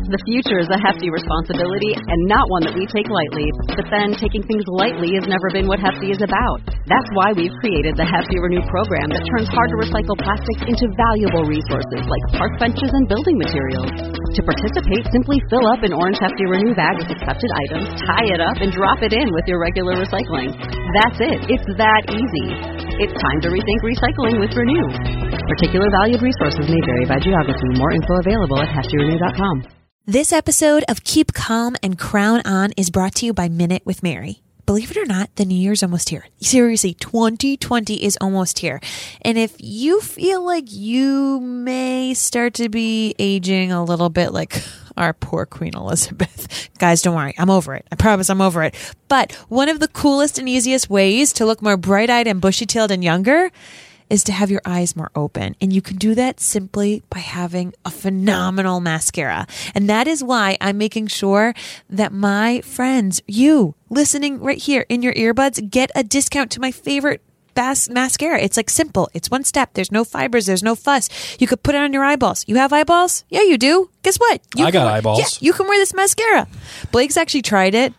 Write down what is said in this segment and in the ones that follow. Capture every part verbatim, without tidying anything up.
The future is a hefty responsibility and not one that we take lightly. But then, taking things lightly has never been what Hefty is about. That's why we've created the Hefty Renew program that turns hard-to-recycle plastics into valuable resources like park benches and building materials. To participate, simply fill up an orange Hefty Renew bag with accepted items, tie it up, and drop it in with your regular recycling. That's it. It's that easy. It's time to rethink recycling with Renew. Particular valued resources may vary by geography. More info available at hefty renew dot com. This episode of Keep Calm and Crown On is brought to you by Minute with Mary. Believe it or not, the new year's almost here. Seriously, twenty twenty is almost here. And if you feel like you may start to be aging a little bit like our poor Queen Elizabeth, guys, don't worry. I'm over it. I promise I'm over it. But one of the coolest and easiest ways to look more bright-eyed and bushy-tailed and younger is to have your eyes more open. And you can do that simply by having a phenomenal mascara. And that is why I'm making sure that my friends, you listening right here in your earbuds, get a discount to my favorite bas- mascara. It's like simple. It's one step. There's no fibers. There's no fuss. You could put it on your eyeballs. You have eyeballs? Yeah, you do. Guess what? You I got wear, eyeballs. Yeah, you can wear this mascara. Blake's actually tried it.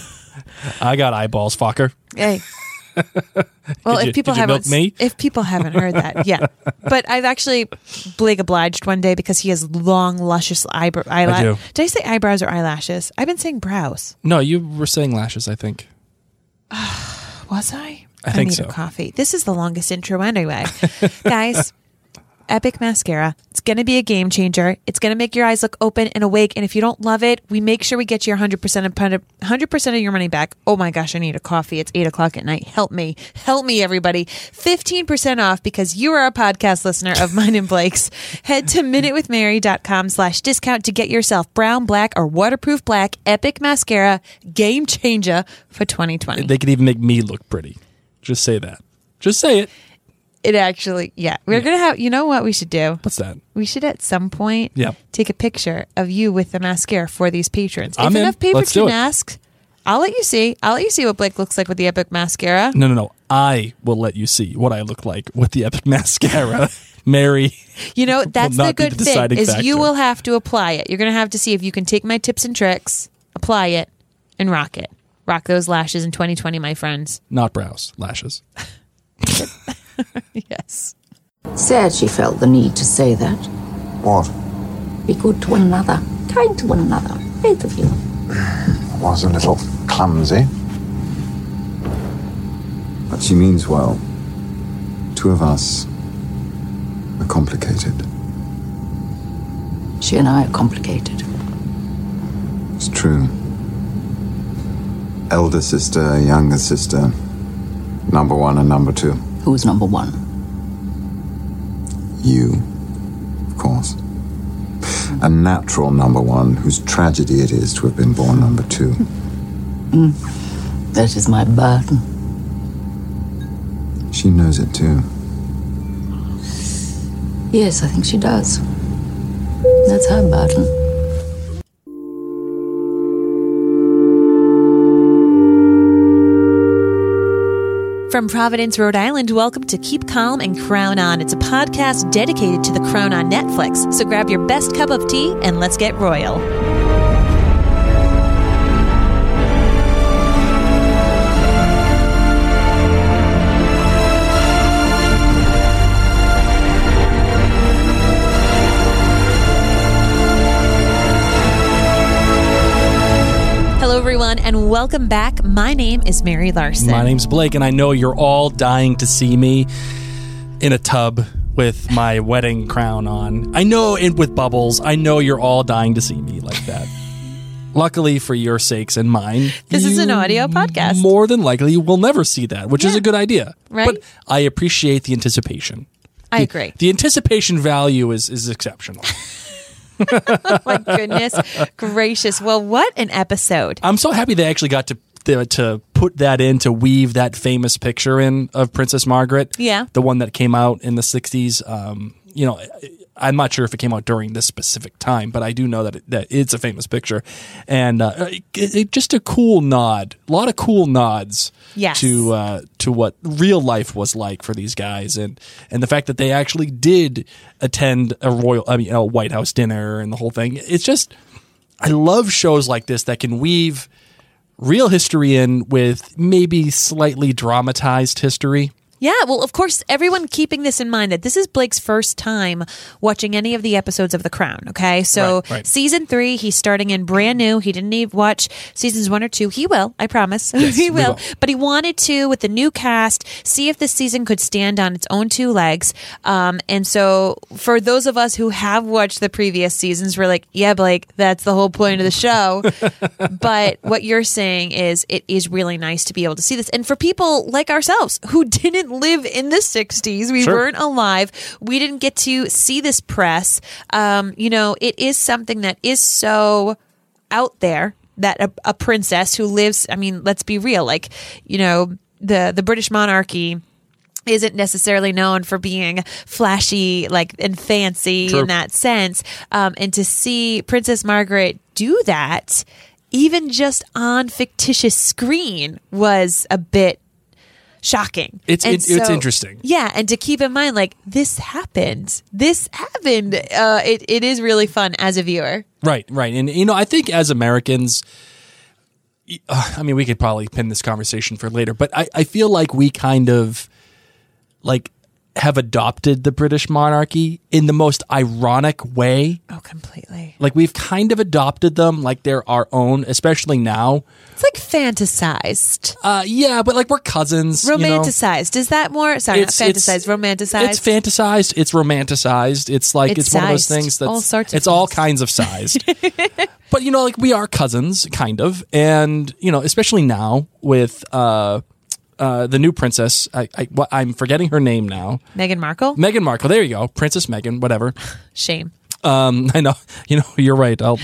I got eyeballs, fucker. Hey. Well, Did if you- people did you haven't, milk me? if people haven't heard that, yeah. But I've actually Blake obliged one day because he has long, luscious eyebrow I do. eyelash. Did I say eyebrows or eyelashes? I've been saying brows. No, you were saying lashes, I think. Was I? I think need so. a coffee. This is the longest intro anyway, guys. Epic mascara. It's going to be a game changer. It's going to make your eyes look open and awake. And if you don't love it, we make sure we get you one hundred percent of one hundred percent of your money back. Oh my gosh, I need a coffee. It's eight o'clock at night. Help me. Help me, everybody. fifteen percent off because you are a podcast listener of mine and Blake's. Head to minutewithmary.com slash discount to get yourself brown, black, or waterproof black epic mascara game changer for twenty twenty. They could even make me look pretty. Just say that. Just say it. It actually, yeah. We're Yeah. going to have, you know what we should do? What's that? We should at some point Yeah. take a picture of you with the mascara for these patrons. I'm if in. enough patrons Let's do can it. ask, I'll let you see. I'll let you see what Blake looks like with the epic mascara. No, no, no. I will let you see what I look like with the epic mascara. Mary. You know, that's will the not be good the thing deciding is you factor. will have to apply it. You're going to have to see if you can take my tips and tricks, apply it, and rock it. Rock those lashes in twenty twenty, my friends. Not brows, lashes. Yes. Sad she felt the need to say that. What? Be good to one another, kind to one another, both of you. Was a little clumsy. But she means well. Two of us are complicated. She and I are complicated. It's true. Elder sister, younger sister, number one and number two. Who's number one? You, of course. A natural number one whose tragedy it is to have been born number two. Mm. That is my burden. She knows it too. Yes, I think she does. That's her burden. From Providence, Rhode Island, welcome to Keep Calm and Crown On. It's a podcast dedicated to the Crown on Netflix. So grab your best cup of tea and let's get royal. Hello, everyone, and welcome back. My name is Mary Larson. My name's Blake, and I know you're all dying to see me in a tub with my wedding crown on. I know, and with bubbles. I know you're all dying to see me like that. Luckily for your sakes and mine, This is you an audio podcast. More than likely, you will never see that, which is Yeah. a good idea. Right? But I appreciate the anticipation. I The- agree. The anticipation value is, is exceptional. Oh, my goodness gracious. Well, what an episode. I'm so happy they actually got to to, to put that in, to weave that famous picture in of Princess Margaret. Yeah. The one that came out in the sixties. Um, you know, I'm not sure if it came out during this specific time, but I do know that, it, that it's a famous picture. And uh, it, it, just a cool nod. A lot of cool nods Yes. to uh, to what real life was like for these guys. And, and the fact that they actually did attend a royal, I mean, a White House dinner and the whole thing. It's just... I love shows like this that can weave real history in with maybe slightly dramatized history. Yeah, well, of course, everyone keeping this in mind that this is Blake's first time watching any of the episodes of The Crown, okay? So Right, right. season three, he's starting in brand new. He didn't even watch seasons one or two. He will, I promise. Yes, he we will. will. But he wanted to, with the new cast, see if this season could stand on its own two legs. Um, and so for those of us who have watched the previous seasons, we're like, yeah, Blake, that's the whole point of the show. But what you're saying is it is really nice to be able to see this. And for people like ourselves who didn't live in the sixties, we Sure. weren't alive, we didn't get to see this press. Um, you know, it is something that is so out there that a, a princess who lives, I mean, let's be real, like, you know, the the British monarchy isn't necessarily known for being flashy, like, and fancy True. in that sense. Um, and to see Princess Margaret do that, even just on fictitious screen, was a bit shocking. It's And it, it's interesting. Yeah, and to keep in mind, like, this happened. This happened. Uh, it, it is really fun as a viewer. Right, right. And, you know, I think as Americans, uh, I mean, we could probably pin this conversation for later, but I, I feel like we kind of, like, have adopted the British monarchy in the most ironic way. Oh, completely. Like, we've kind of adopted them like they're our own, especially now. It's like fantasized. Uh, yeah, but, like, we're cousins. you know? Romanticized. Is that more? Sorry, It's- not it's- fantasized. Romanticized. It's fantasized. It's romanticized. It's like It's it's, one of those sized. things that's All sorts of it's all things. kinds of sized. But you know, like we are cousins, kind of, and you know, especially now with uh, uh, the new princess. I, I what, I'm forgetting her name now. Meghan Markle? Meghan Markle. There you go, Princess Meghan. Whatever. Shame. Um, I know. You know, you're right. I'll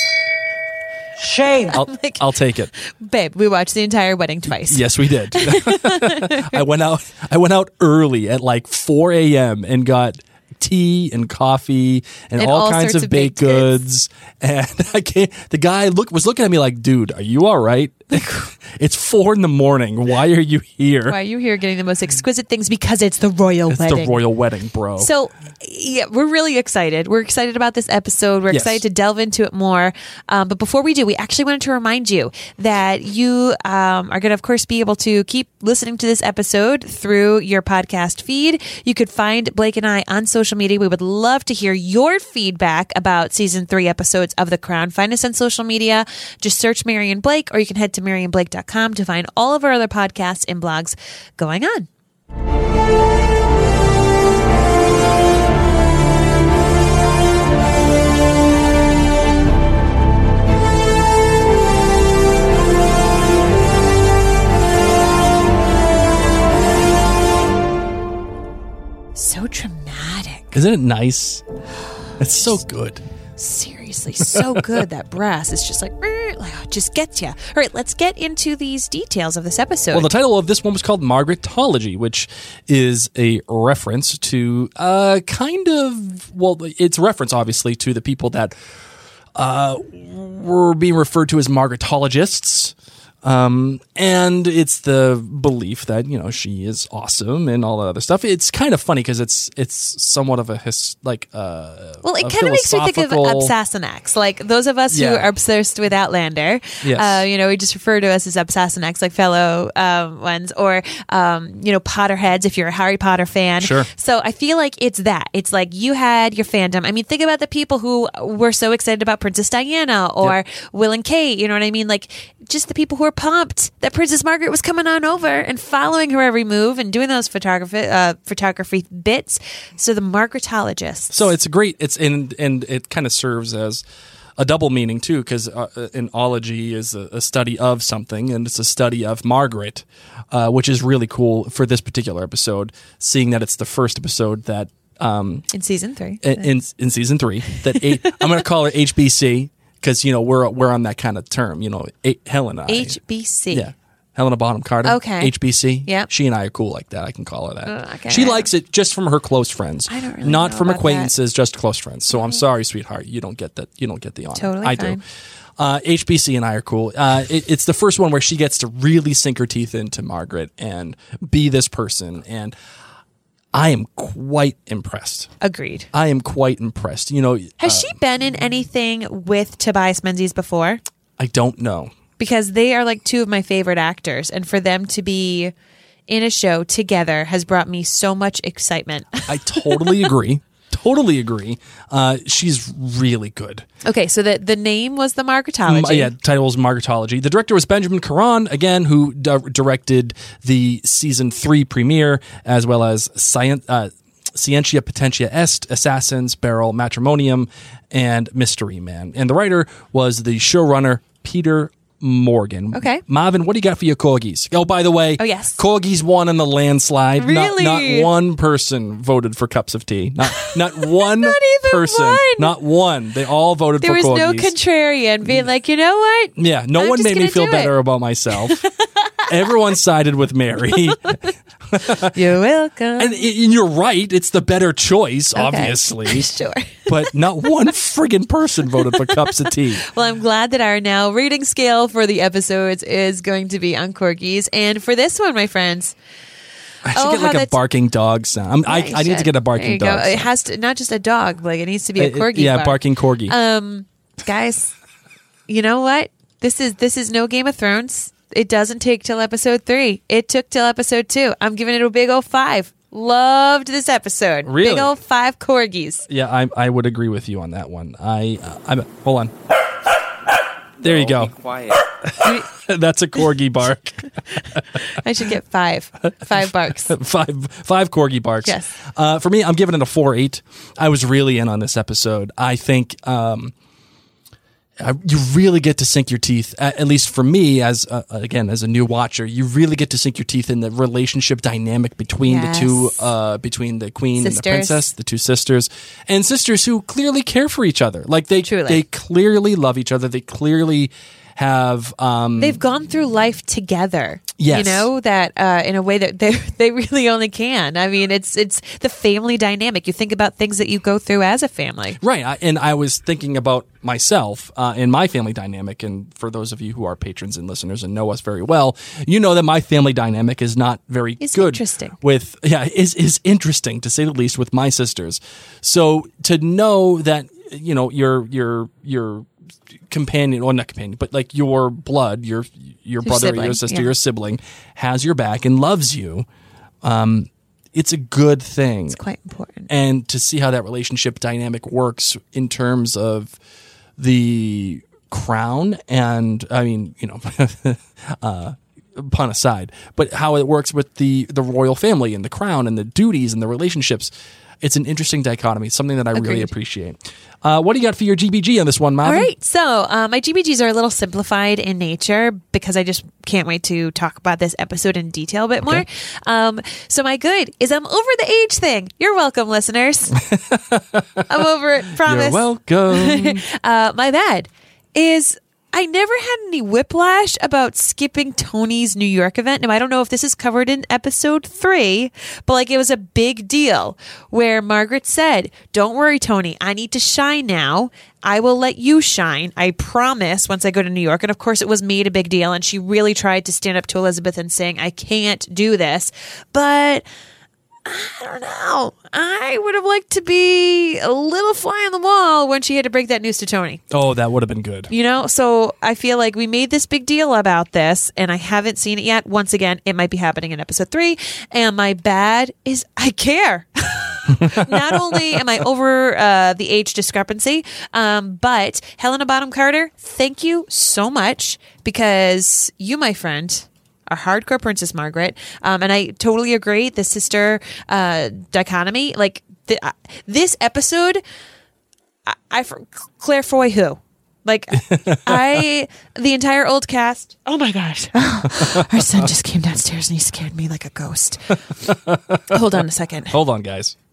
Shame. I'll, I'll take it. Babe, we watched the entire wedding twice. Yes, we did. I went out. I went out early at like four a.m. and got tea and coffee and, And all, all kinds sorts of of baked baked goods. goods. And I can't. The guy look was looking at me like, "Dude, are you all right? It's four in the morning. Why are you here? Why are you here getting the most exquisite things? Because it's the royal It's wedding. the royal wedding, bro." So, yeah, we're really excited. We're excited about this episode. We're Yes. excited to delve into it more. Um, but before we do, we actually wanted to remind you that you um, are going to, of course, be able to keep listening to this episode through your podcast feed. You could find Blake and I on social media. We would love to hear your feedback about season three episodes of The Crown. Find us on social media. Just search Marian Blake, or you can head to marian blake dot com to find all of our other podcasts and blogs going on. So dramatic. Isn't it nice? It's so good. Seriously, so good. That brass is just like, "Rrr," like oh, just gets you. All right, let's get into these details of this episode. Well, the title of this one was called Margaretology, which is a reference to uh, kind of, well, it's a reference, obviously, to the people that uh, were being referred to as Margaretologists. Um, and it's the belief that, you know, she is awesome and all that other stuff. It's kind of funny because it's it's somewhat of a his, like uh, Well, it a kind of makes me think of philosophical- Obsassenex. Like those of us Yeah. who are obsessed with Outlander, Yes. uh, you know, we just refer to us as Obsassenex, like fellow um, ones, or, um, you know, Potterheads if you're a Harry Potter fan. Sure. So I feel like it's that. It's like you had your fandom. I mean, think about the people who were so excited about Princess Diana or Yep. Will and Kate. You know what I mean? Like just the people who were pumped that Princess Margaret was coming on over and following her every move and doing those photography uh, photography bits. So the Margaretologists. So it's a great. It's and and it kind of serves as a double meaning too, because uh, an ology is a, a study of something, and it's a study of Margaret, uh, which is really cool for this particular episode. Seeing that it's the first episode that um, in season three. in in, in season three that a, I'm going to call her H B C because you know we're we're on that kind of term. You know, a, Helen and I. H B C. Yeah. Helena Bonham Carter. Okay. H B C. Yep. She and I are cool like that. I can call her that. Uh, okay. She likes it just from her close friends. I don't really Not know from about acquaintances, just close friends. So I'm sorry, sweetheart. You don't get that. You don't get the honor. Totally I fine. do. Uh, H B C and I are cool. Uh, it, it's the first one where she gets to really sink her teeth into Margaret and be this person. And I am quite impressed. Agreed. I am quite impressed. You know, Has uh, she been in anything with Tobias Menzies before? I don't know. Because they are like two of my favorite actors, and for them to be in a show together has brought me so much excitement. I totally agree. Totally agree. Uh, she's really good. Okay, so the the name was the Margaretology. M- yeah, title was Margaretology. The director was Benjamin Caron, again, who d- directed the season three premiere, as well as Science, uh, Scientia Potentia Est, Assassins, Beryl, Matrimonium, and Mystery Man. And the writer was the showrunner, Peter Morgan. Okay. Marvin, what do you got for your corgis? Oh, by the way, Oh, yes. corgis won in the landslide. Really? Not, not one person voted for cups of tea. Not not one Not even person. one. Not one. They all voted there for was corgis. no contrarian being like, you know what? Yeah, no I'm one just made me gonna feel do better it. about myself. Everyone sided with Mary. You're welcome. And, and you're right. It's the better choice, Okay. obviously. Sure. But not one friggin' person voted for cups of tea. Well, I'm glad that our now rating scale for the episodes is going to be on corgis. And for this one, my friends, I should Oh, get how like a that's- barking dog sound. I'm, I, Yeah, you I need to should. get a There barking you go. dog It sound. has to, not just a dog, like it needs to be a It- corgi. yeah, bark. barking corgi. Um, guys, you know what? This is this is no Game of Thrones. It doesn't take till episode three. It took till episode two. I'm giving it a big old five. Loved this episode. Really? Big old five corgis. Yeah, I, I would agree with you on that one. I, uh, I'm, hold on. There you go. Be quiet. That's a corgi bark. I should get five. Five barks. five five corgi barks. Yes. Uh, for me, I'm giving it a four eight. I was really in on this episode. I think um, I, you really get to sink your teeth. At, at least for me, as uh, again as a new watcher, you really get to sink your teeth in the relationship dynamic between Yes. the two, uh, between the queen and the Sisters. princess, the two sisters, and sisters who clearly care for each other. Like they Truly. they clearly love each other. They clearly have. Um, They've gone through life together. Yes. You know, that uh, in a way that they they really only can. I mean, it's it's the family dynamic. You think about things that you go through as a family. Right. I, and I was thinking about myself uh, in my family dynamic. And for those of you who are patrons and listeners and know us very well, you know that my family dynamic is not very It's good. interesting. With, yeah, is, is interesting to say the least with my sisters. So to know that, you know, your, your, your, companion or not companion but like your blood your your brother or sibling, your sister yeah. your sibling has your back and loves you, um it's a good thing. It's quite important. And to see how that relationship dynamic works in terms of the crown and I mean you know uh pun aside, but how it works with the the royal family and the crown and the duties and the relationships. It's an interesting dichotomy, something that I really Agreed. appreciate. Uh, what do you got for your G B G on this one, Marvin? All right. So uh, my G B Gs are a little simplified in nature because I just can't wait to talk about this episode in detail a bit more. Um, so my good is I'm over the age thing. You're welcome, listeners. I'm over it. Promise. You're welcome. Uh, my bad is I never had any whiplash about skipping Tony's New York event. Now, I don't know if this is covered in episode three, but like it was a big deal where Margaret said, "Don't worry, Tony, I need to shine now. I will let you shine. I promise once I go to New York." And of course, it was made a big deal. And she really tried to stand up to Elizabeth and saying, "I can't do this." But I don't know. I would have liked to be a little fly on the wall when she had to break that news to Tony. Oh, that would have been good. You know, so I feel like we made this big deal about this and I haven't seen it yet. Once again, it might be happening in episode three. And my bad is I care. Not only am I over uh, the age discrepancy, um, but Helena Bonham Carter, thank you so much because you, my friend, are hardcore Princess Margaret. Um, and I totally agree. The sister uh, dichotomy, like the, uh, this episode, I, I Claire Foy who? Like I, the entire old cast. Oh my gosh. Our son just came downstairs and he scared me like a ghost. Hold on a second. Hold on, guys.